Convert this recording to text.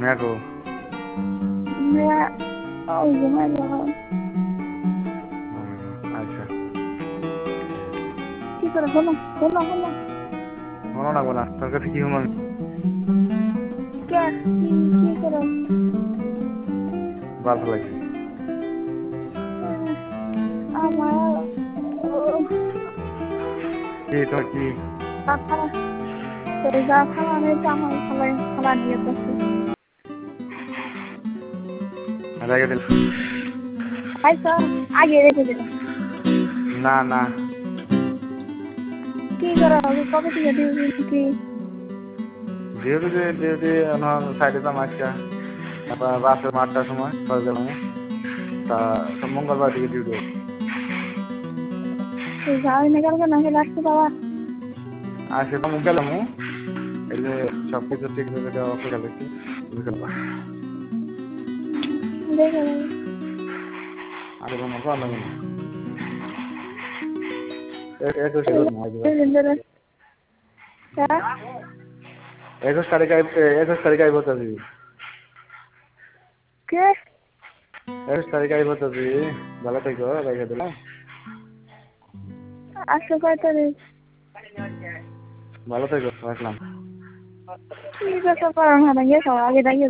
Miyako মেয়া ওই ঘুমাই যাবো। আচ্ছা কি করে শোনো শোনো শোনো মনে লাগবো না তোর কাছে কি হুম কে কি করে বার ফেলাইছি আমার কি তোর কি খালা যা খালা নেই তো আমার খালা নিয়ে যাচ্ছি। রেখে দিল হয়তো আগে রেখে দিলাম। না না কি করা হবে কবে থেকে দিবি কি ডিউটি আমার সাইডে তো মাছটা তারপর রাতে 8টার সময় কলেজ গেলাম তা মঙ্গলবার দিকে ডিউটি যাওয়াই না কালকে নাকি রাখতে পাওয়া আর সেটা মুখ গেলাম এই যে সব কিছু ঠিক রেখে দেওয়া অফিস গেছি বিকেলবার দেখে আর কোনো কথা নেই 21 তারিখ আইব তাজি কে 21 তারিখ আইব তাজি ভালো থাকো রেখে দিলাম আজকে কয় তারিখ ভালো থাকো রাখলাম ঠিক আছে করার না গিয়ে আগে